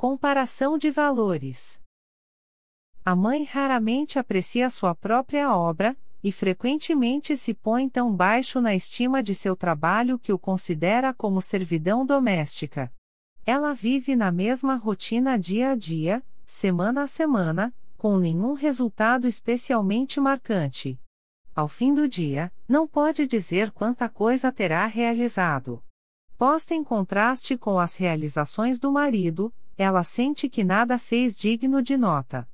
Comparação de valores. A mãe raramente aprecia sua própria obra, e frequentemente se põe tão baixo na estima de seu trabalho que o considera como servidão doméstica. Ela vive na mesma rotina dia a dia, semana a semana, com nenhum resultado especialmente marcante. Ao fim do dia, não pode dizer quanta coisa terá realizado. Posta em contraste com as realizações do marido, ela sente que nada fez digno de nota.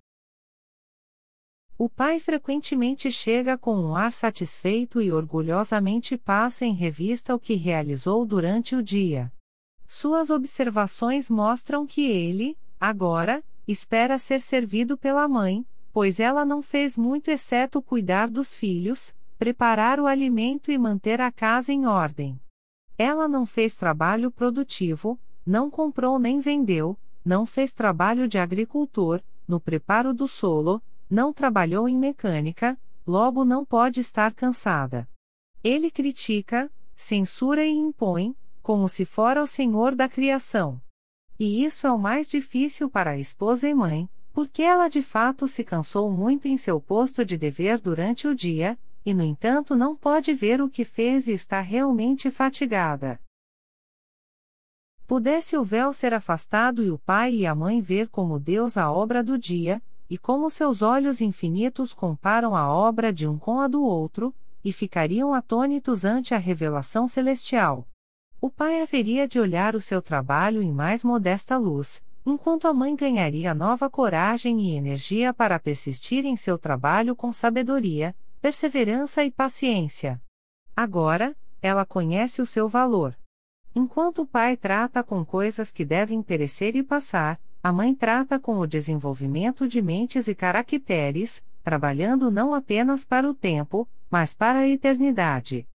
O pai frequentemente chega com um ar satisfeito e orgulhosamente passa em revista o que realizou durante o dia. Suas observações mostram que ele, agora, espera ser servido pela mãe, pois ela não fez muito exceto cuidar dos filhos, preparar o alimento e manter a casa em ordem. Ela não fez trabalho produtivo, não comprou nem vendeu, não fez trabalho de agricultor, no preparo do solo, não trabalhou em mecânica, logo não pode estar cansada. Ele critica, censura e impõe, como se fora o senhor da criação. E isso é o mais difícil para a esposa e mãe, porque ela de fato se cansou muito em seu posto de dever durante o dia, e no entanto não pode ver o que fez e está realmente fatigada. Pudesse o véu ser afastado e o pai e a mãe ver como Deus a obra do dia, e como seus olhos infinitos comparam a obra de um com a do outro, e ficariam atônitos ante a revelação celestial. O pai haveria de olhar o seu trabalho em mais modesta luz, enquanto a mãe ganharia nova coragem e energia para persistir em seu trabalho com sabedoria, perseverança e paciência. Agora, ela conhece o seu valor. Enquanto o pai trata com coisas que devem perecer e passar, a mãe trata com o desenvolvimento de mentes e caracteres, trabalhando não apenas para o tempo, mas para a eternidade.